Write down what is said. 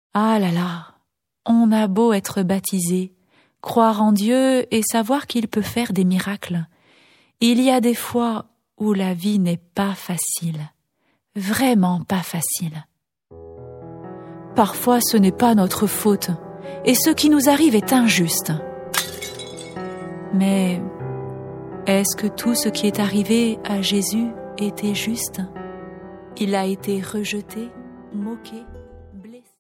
Ah là là, on a beau être baptisé, croire en Dieu et savoir qu'il peut faire des miracles. Il y a des fois où la vie n'est pas facile, vraiment pas facile. Parfois ce n'est pas notre faute et ce qui nous arrive est injuste. Mais est-ce que tout ce qui est arrivé à Jésus était juste ? Il a été rejeté, moqué.